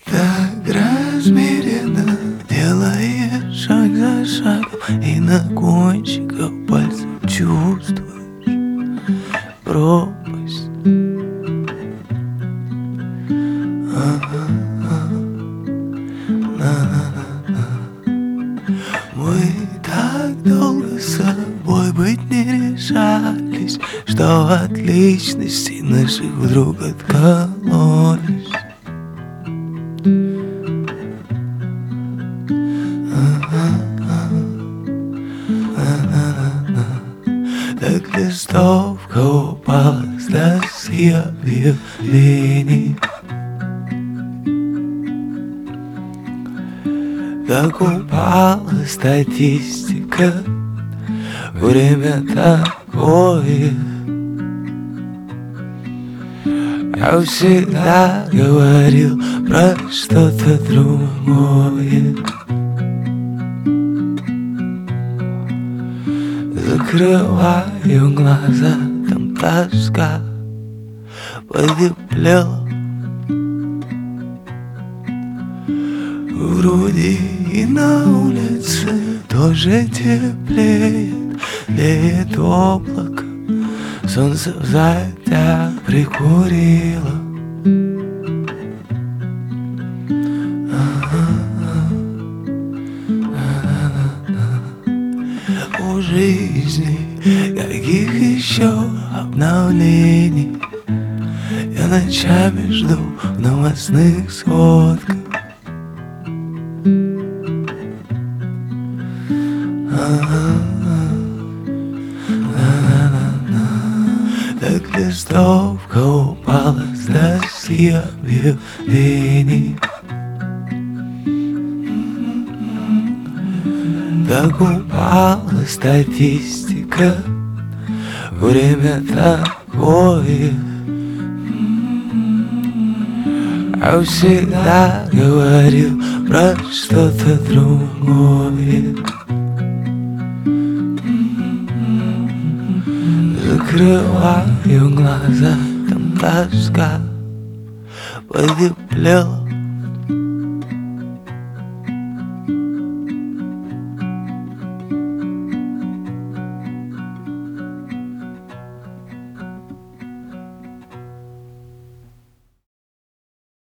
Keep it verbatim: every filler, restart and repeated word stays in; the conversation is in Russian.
так размеренно делаешь шаг за шагом, и на кончиках пальцев чувствуешь пропасть. Мы так долго с собой быть не решались, что от личностей наших вдруг откололись. Так листовка упала с доски объявлений, так упала статистика. Время такое. Я всегда говорил про что-то другое. Закрываю глаза, там тоска потеплела в груди, и на улице тоже теплеет. Леет облако, солнце в затяг прикурило. У жизни каких еще обновлений я ночами жду в новостных сводках. Так листовка упала с доски объявлений, так упала статистика. Время такое. Я всегда говорил про что-то другое. Закрываю глаза, там тоска потеплела